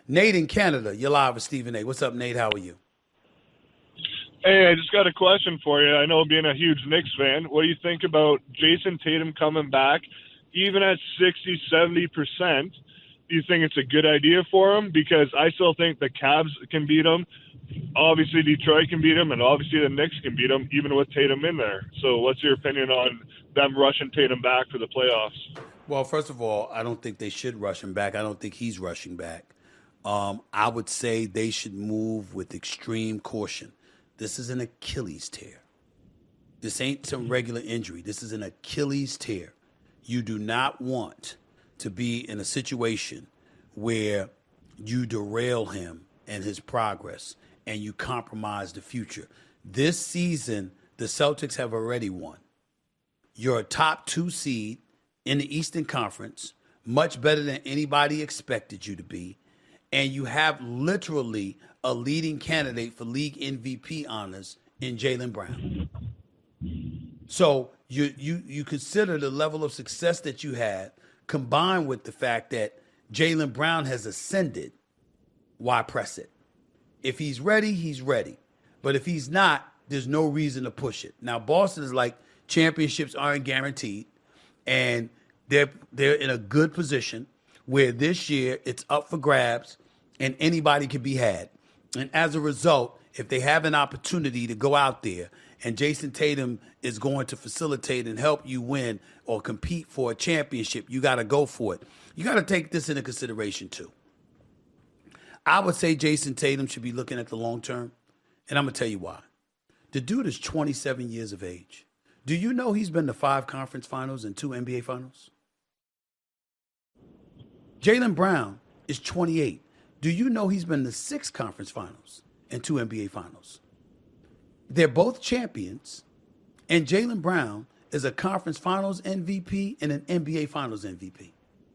Nate in Canada, you're live with Stephen A. What's up, Nate? How are you? Hey, I just got a question for you. I know being a huge Knicks fan, what do you think about Jason Tatum coming back, even at 60, 70%? Do you think it's a good idea for him? Because I still think the Cavs can beat him. Obviously, Detroit can beat him, and obviously the Knicks can beat him, even with Tatum in there. So what's your opinion on them rushing Tatum back for the playoffs? Well, first of all, I don't think they should rush him back. I don't think he's rushing back. I would say they should move with extreme caution. This is an Achilles tear. This ain't some regular injury. This is an Achilles tear. You do not want to be in a situation where you derail him and his progress and you compromise the future. This season, the Celtics have already won. You're a top 2 seed in the Eastern Conference, much better than anybody expected you to be, and you have literally a leading candidate for league MVP honors in Jaylen Brown. So you consider the level of success that you had combined with the fact that Jaylen Brown has ascended. Why press it? If he's ready, he's ready. But if he's not, there's no reason to push it. Now, Boston is like, championships aren't guaranteed, and they're in a good position where this year it's up for grabs and anybody can be had. And as a result, if they have an opportunity to go out there and Jason Tatum is going to facilitate and help you win or compete for a championship, you got to go for it. You got to take this into consideration too. I would say Jason Tatum should be looking at the long term, and I'm going to tell you why. The dude is 27 years of age. Do you know he's been to 5 conference finals and 2 NBA finals? Jaylen Brown is 28. Do you know he's been to 6 conference finals and 2 NBA finals? They're both champions, and Jaylen Brown is a conference finals MVP and an NBA finals MVP.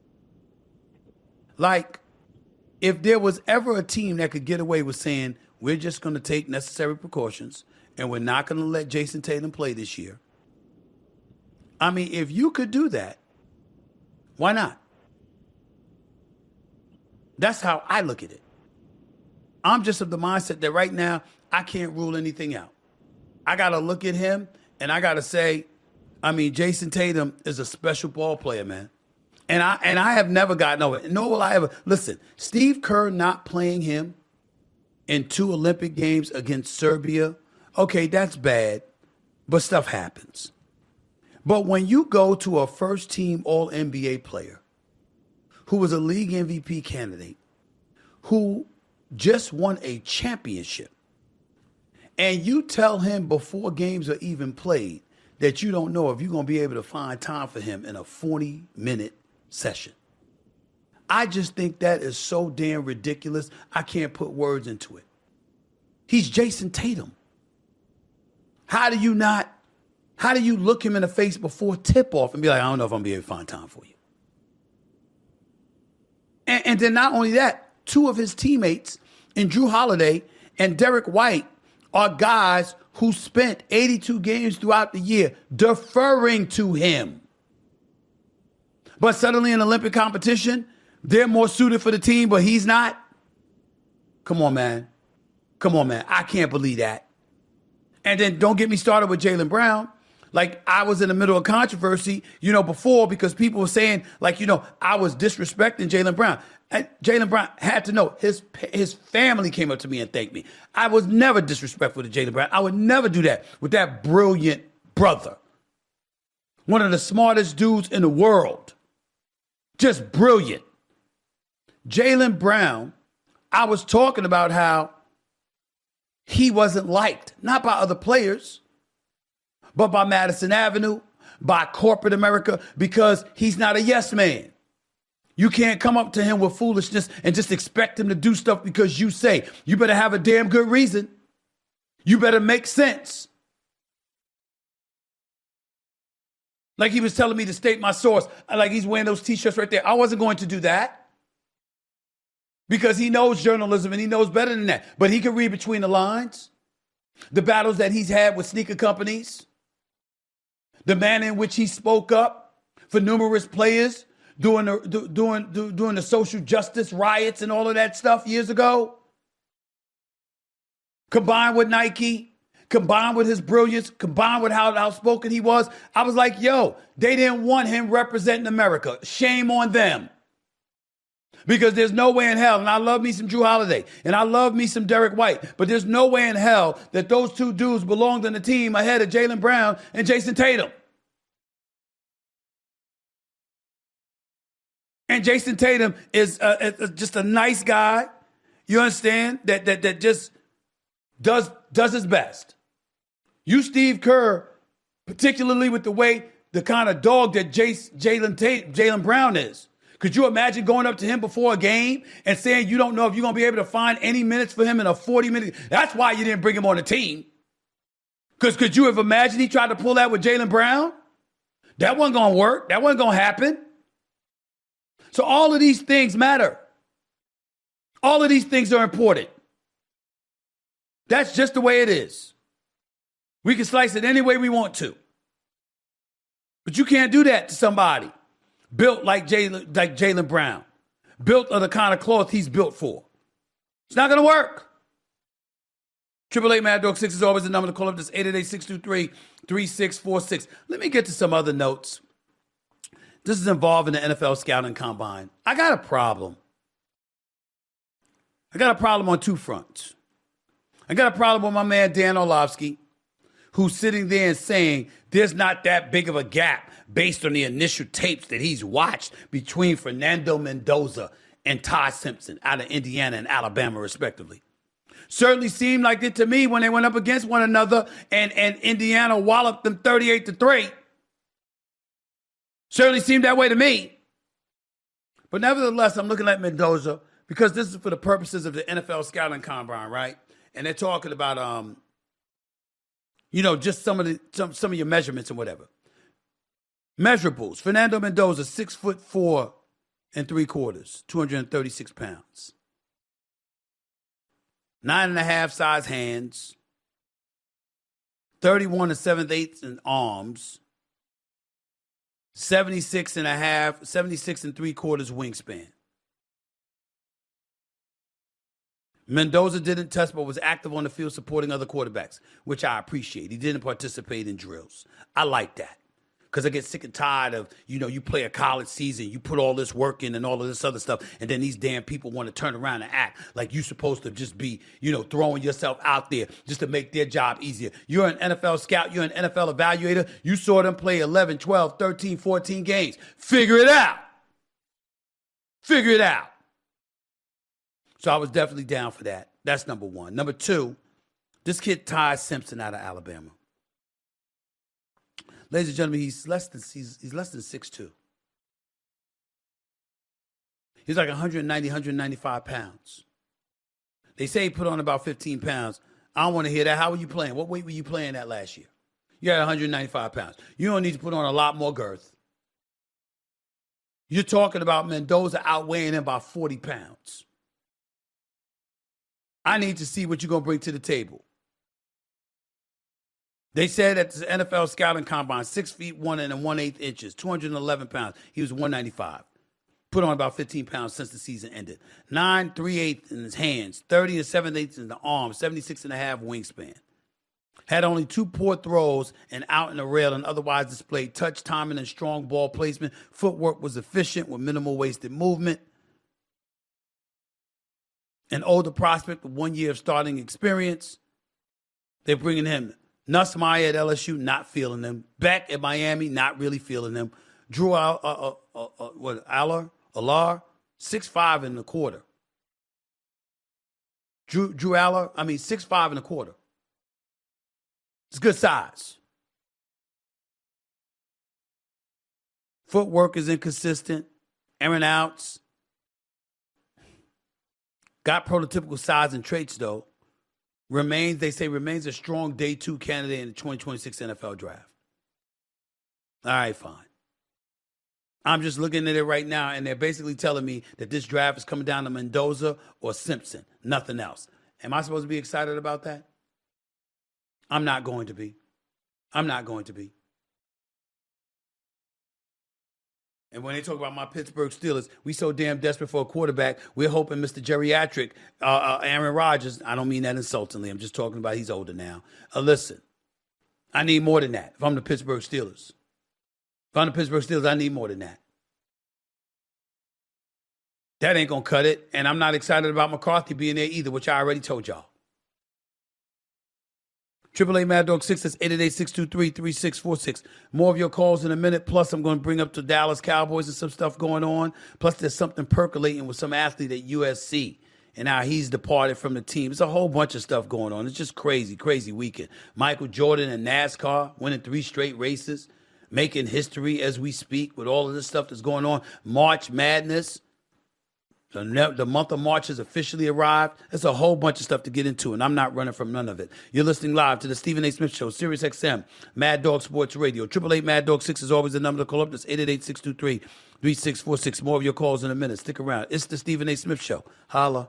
Like, if there was ever a team that could get away with saying, we're just going to take necessary precautions and we're not going to let Jason Tatum play this year. I mean, if you could do that, why not? That's how I look at it. I'm just of the mindset that right now, I can't rule anything out. I got to look at him and I got to say, I mean, Jason Tatum is a special ball player, man. And I have never gotten over it. Nor will I ever. Listen, Steve Kerr not playing him in 2 Olympic games against Serbia, okay, that's bad, but stuff happens. But when you go to a first-team All-NBA player who was a league MVP candidate, who just won a championship, and you tell him before games are even played that you don't know if you're going to be able to find time for him in a 40-minute session. I just think that is so damn ridiculous, I can't put words into it. He's Jason Tatum. How do you look him in the face before tip-off and be like, I don't know if I'm going to be able to find time for you? And then not only that, 2 of his teammates in Drew Holiday and Derek White are guys who spent 82 games throughout the year deferring to him. But suddenly in Olympic competition, they're more suited for the team, but he's not. Come on, man. I can't believe that. And then don't get me started with Jaylen Brown. Like, I was in the middle of controversy, before, because people were saying, I was disrespecting Jaylen Brown. And Jaylen Brown had to know his family came up to me and thanked me. I was never disrespectful to Jaylen Brown. I would never do that with that brilliant brother. One of the smartest dudes in the world. Just brilliant. Jaylen Brown, I was talking about how he wasn't liked, not by other players, but by Madison Avenue, by corporate America, because he's not a yes man. You can't come up to him with foolishness and just expect him to do stuff because you say. You better have a damn good reason. You better make sense. Like he was telling me to state my source. Like he's wearing those T-shirts right there. I wasn't going to do that because he knows journalism and he knows better than that. But he can read between the lines. The battles that he's had with sneaker companies. The manner in which he spoke up for numerous players doing the social justice riots and all of that stuff years ago. Combined with Nike, combined with his brilliance, combined with how outspoken he was, I was like, yo, they didn't want him representing America. Shame on them. Because there's no way in hell, and I love me some Drew Holiday, and I love me some Derek White, but there's no way in hell that those two dudes belonged on the team ahead of Jaylen Brown and Jason Tatum. And Jason Tatum is just a nice guy, you understand, that just does his best. You, Steve Kerr, particularly with the kind of dog that Jaylen Brown is. Could you imagine going up to him before a game and saying you don't know if you're going to be able to find any minutes for him in a 40-minute? That's why you didn't bring him on the team. Because could you have imagined he tried to pull that with Jaylen Brown? That wasn't going to work. That wasn't going to happen. So all of these things matter. All of these things are important. That's just the way it is. We can slice it any way we want to. But you can't do that to somebody built like Jaylen Brown, built of the kind of cloth he's built for. It's not going to work. 888 Mad Dog 6 is always the number to call up. This 888-623-3646. Let me get to some other notes. This is involving the NFL Scouting Combine. I got a problem. I got a problem on two fronts. I got a problem with my man Dan Orlovsky, who's sitting there and saying there's not that big of a gap based on the initial tapes that he's watched between Fernando Mendoza and Ty Simpson out of Indiana and Alabama, respectively. Certainly seemed like it to me when they went up against one another and Indiana walloped them 38-3. Certainly seemed that way to me. But nevertheless, I'm looking at Mendoza because this is for the purposes of the NFL Scouting Combine, right? And they're talking about, just some of your measurements and whatever. Measurables. Fernando Mendoza, 6'4" and 3/4, 236 pounds. 9.5 size hands. 31 7/8 in arms. 76 3/4 wingspan. Mendoza didn't test but was active on the field supporting other quarterbacks, which I appreciate. He didn't participate in drills. I like that. Because I get sick and tired of, you play a college season, you put all this work in and all of this other stuff, and then these damn people want to turn around and act like you're supposed to just be, throwing yourself out there just to make their job easier. You're an NFL scout, you're an NFL evaluator, you saw them play 11, 12, 13, 14 games. Figure it out. Figure it out. So I was definitely down for that. That's number one. Number two, this kid Ty Simpson out of Alabama. Ladies and gentlemen, he's less than 6'2". He's like 190, 195 pounds. They say he put on about 15 pounds. I don't want to hear that. How were you playing? What weight were you playing at last year? You had 195 pounds. You don't need to put on a lot more girth. You're talking about Mendoza outweighing him by 40 pounds. I need to see what you're going to bring to the table. They said at the NFL Scouting Combine, 6'1" and 1/8 inches, 211 pounds. He was 195. Put on about 15 pounds since the season ended. 9 3/8 in his hands, 30 7/8 in the arms, 76.5 wingspan. Had only 2 poor throws and out in the rail and otherwise displayed touch, timing, and strong ball placement. Footwork was efficient with minimal wasted movement. An older prospect with 1 year of starting experience. They're bringing him Nussmeier at LSU, not feeling them. Beck at Miami, not really feeling them. Drew Allar, 6'5" and a quarter. Drew Allar, 6'5" and a quarter. It's good size. Footwork is inconsistent. Aaron outs. Got prototypical size and traits, though. Remains a strong day 2 candidate in the 2026 NFL draft. All right, fine. I'm just looking at it right now, and they're basically telling me that this draft is coming down to Mendoza or Simpson, nothing else. Am I supposed to be excited about that? I'm not going to be. I'm not going to be. And when they talk about my Pittsburgh Steelers, we so damn desperate for a quarterback. We're hoping Mr. Geriatric, Aaron Rodgers, I don't mean that insultingly. I'm just talking about he's older now. Listen, I need more than that if I'm the Pittsburgh Steelers. If I'm the Pittsburgh Steelers, I need more than that. That ain't going to cut it. And I'm not excited about McCarthy being there either, which I already told y'all. 888 Mad Dog 6, that's 888-623-3646. More of your calls in a minute. Plus, I'm going to bring up the Dallas Cowboys and some stuff going on. Plus, there's something percolating with some athlete at USC and how he's departed from the team. There's a whole bunch of stuff going on. It's just crazy, crazy weekend. Michael Jordan in NASCAR winning 3 straight races, making history as we speak with all of this stuff that's going on. March Madness. The month of March has officially arrived. There's a whole bunch of stuff to get into, and I'm not running from none of it. You're listening live to the Stephen A. Smith Show, Sirius XM, Mad Dog Sports Radio. 888 Mad Dog 6 is always the number to call up. That's 888-623-3646. More of your calls in a minute. Stick around. It's the Stephen A. Smith Show. Holla.